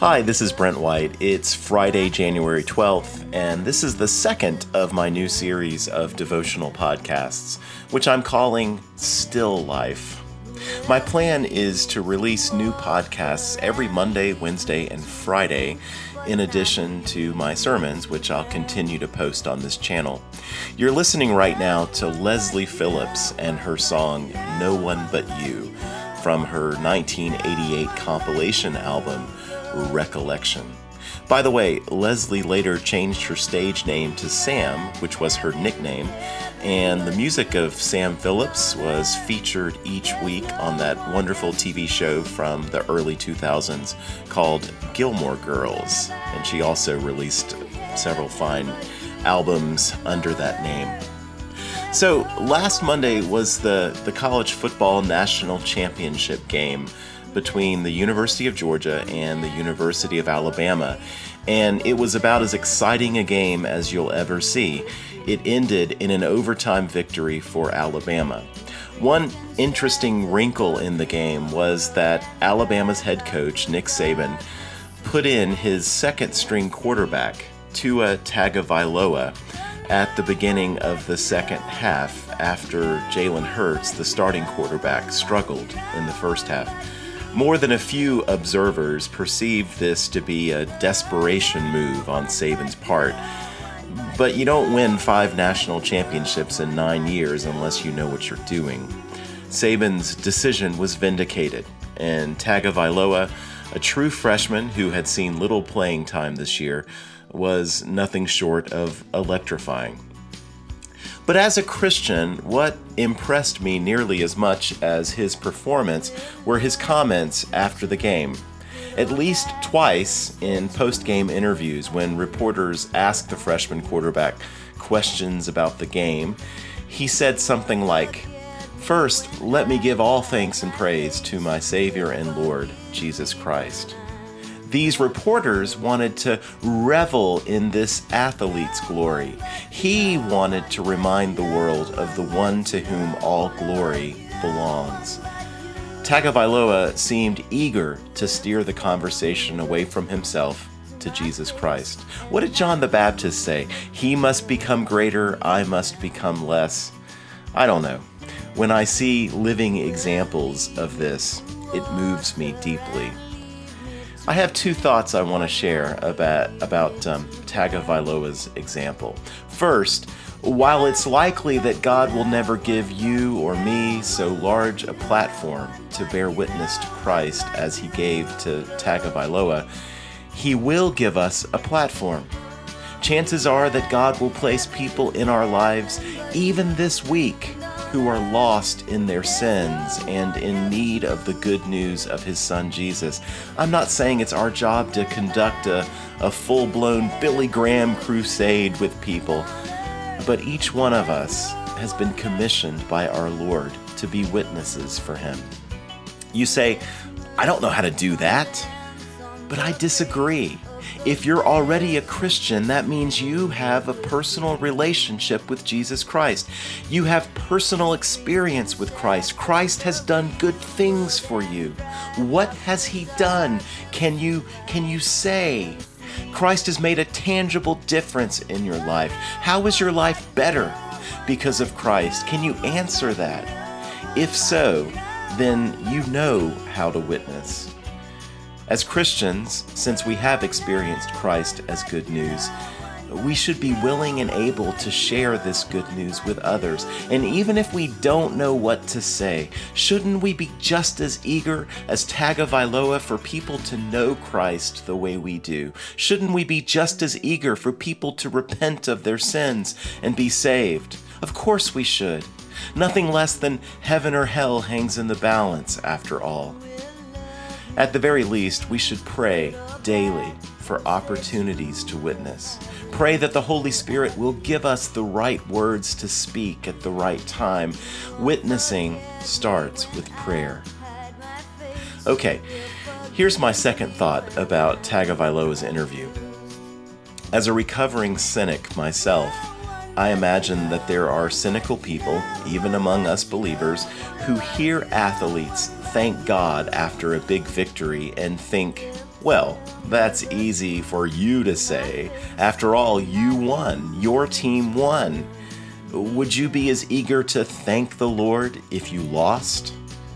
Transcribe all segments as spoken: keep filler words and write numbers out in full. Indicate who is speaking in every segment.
Speaker 1: Hi, this is Brent White. It's Friday, January twelfth, and this is the second of my new series of devotional podcasts, which I'm calling Still Life. My plan is to release new podcasts every Monday, Wednesday, and Friday, in addition to my sermons, which I'll continue to post on this channel. You're listening right now to Leslie Phillips and her song, No One But You, from her nineteen eighty-eight compilation album, Recollection. By the way, Leslie later changed her stage name to Sam, which was her nickname, and the music of Sam Phillips was featured each week on that wonderful T V show from the early two thousands called Gilmore Girls, and she also released several fine albums under that name. So last Monday was the, the college football national championship game between the University of Georgia and the University of Alabama, and it was about as exciting a game as you'll ever see. It ended in an overtime victory for Alabama. One interesting wrinkle in the game was that Alabama's head coach, Nick Saban, put in his second-string quarterback, Tua Tagovailoa, at the beginning of the second half after Jalen Hurts, the starting quarterback, struggled in the first half. More than a few observers perceived this to be a desperation move on Saban's part. But you don't win five national championships in nine years unless you know what you're doing. Saban's decision was vindicated, and Tagovailoa, a true freshman who had seen little playing time this year, was nothing short of electrifying. But as a Christian, what impressed me nearly as much as his performance were his comments after the game. At least twice in post-game interviews, when reporters asked the freshman quarterback questions about the game, he said something like, "First, let me give all thanks and praise to my Savior and Lord, Jesus Christ." These reporters wanted to revel in this athlete's glory. He wanted to remind the world of the one to whom all glory belongs. Tagovailoa seemed eager to steer the conversation away from himself to Jesus Christ. What did John the Baptist say? He must become greater, I must become less. I don't know. When I see living examples of this, it moves me deeply. I have two thoughts I want to share about, about um, Tagovailoa's example. First, while it's likely that God will never give you or me so large a platform to bear witness to Christ as he gave to Tagovailoa, he will give us a platform. Chances are that God will place people in our lives, even this week, who are lost in their sins and in need of the good news of his son Jesus. I'm not saying it's our job to conduct a, a full-blown Billy Graham crusade with people, but each one of us has been commissioned by our Lord to be witnesses for him. You say, I don't know how to do that, but I disagree. If you're already a Christian, that means you have a personal relationship with Jesus Christ. You have personal experience with Christ. Christ has done good things for you. What has he done? Can you, can you say? Christ has made a tangible difference in your life. How is your life better because of Christ? Can you answer that? If so, then you know how to witness. As Christians, since we have experienced Christ as good news, we should be willing and able to share this good news with others. And even if we don't know what to say, shouldn't we be just as eager as Tagovailoa for people to know Christ the way we do? Shouldn't we be just as eager for people to repent of their sins and be saved? Of course we should. Nothing less than heaven or hell hangs in the balance, after all. At the very least, we should pray daily for opportunities to witness. Pray that the Holy Spirit will give us the right words to speak at the right time. Witnessing starts with prayer. Okay, here's my second thought about Tagovailoa's interview. As a recovering cynic myself, I imagine that there are cynical people, even among us believers, who hear athletes thank God after a big victory and think, Well, that's easy for you to say. After all, you won. Your team won. Would you be as eager to thank the Lord if you lost?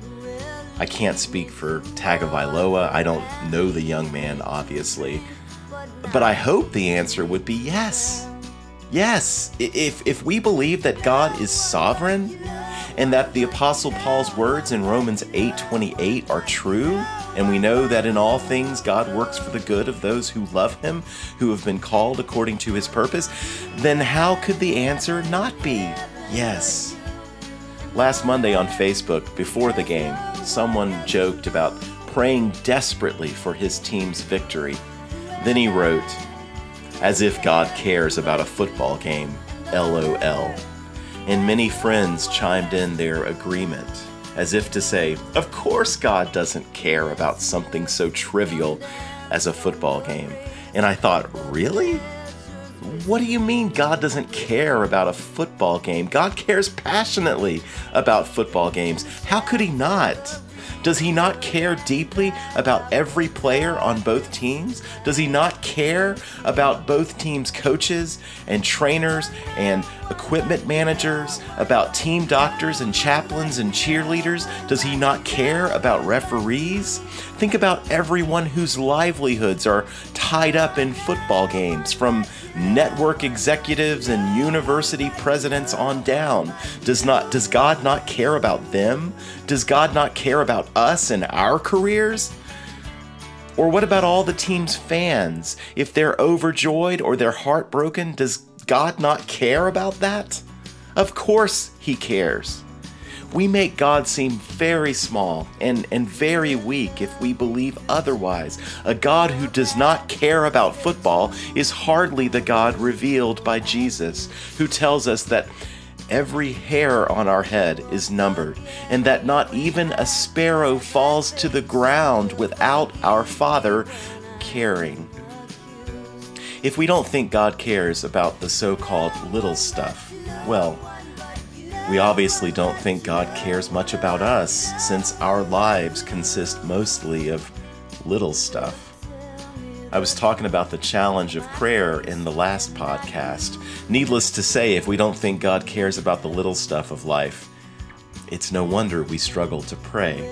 Speaker 1: I can't speak for Tagovailoa. I don't know the young man, obviously. But I hope the answer would be yes. Yes. If, if we believe that God is sovereign and that the Apostle Paul's words in Romans eight twenty-eight are true, and we know that in all things God works for the good of those who love him, who have been called according to his purpose, then how could the answer not be yes? Last Monday on Facebook, before the game, someone joked about praying desperately for his team's victory. Then he wrote, "As if God cares about a football game, LOL." And many friends chimed in their agreement, as if to say, of course God doesn't care about something so trivial as a football game. And I thought, really? What do you mean God doesn't care about a football game? God cares passionately about football games. How could he not? Does he not care deeply about every player on both teams? Does he not care about both teams' coaches and trainers and equipment managers, about team doctors and chaplains and cheerleaders? Does he not care about referees? Think about everyone whose livelihoods are tied up in football games, from network executives and university presidents on down. Does not does God not care about them? Does God not care about us and our careers? Or what about all the team's fans? If they're overjoyed or they're heartbroken, does God not care about that? Of course he cares. We make God seem very small and, and very weak if we believe otherwise. A God who does not care about football is hardly the God revealed by Jesus, who tells us that every hair on our head is numbered, and that not even a sparrow falls to the ground without our Father caring. If we don't think God cares about the so-called little stuff, well, we obviously don't think God cares much about us, since our lives consist mostly of little stuff. I was talking about the challenge of prayer in the last podcast. Needless to say, if we don't think God cares about the little stuff of life, it's no wonder we struggle to pray.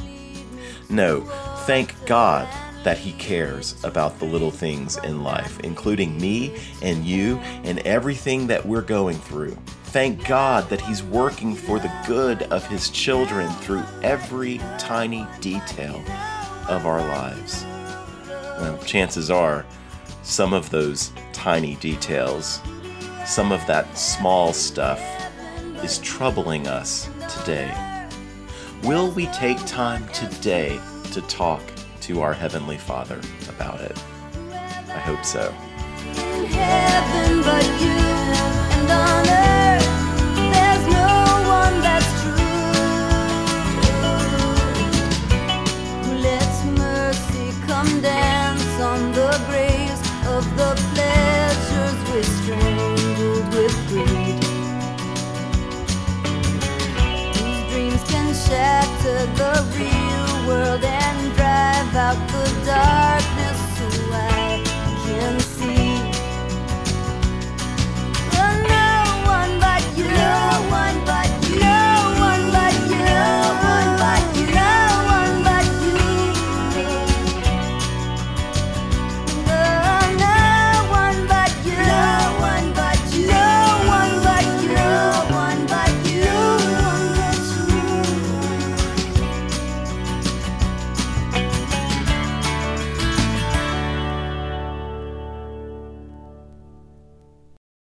Speaker 1: No, thank God that he cares about the little things in life, including me and you and everything that we're going through. Thank God that he's working for the good of his children through every tiny detail of our lives. Well, chances are, some of those tiny details, some of that small stuff is troubling us today. Will we take time today to talk to our Heavenly Father about it? I hope so.
Speaker 2: In heaven, but you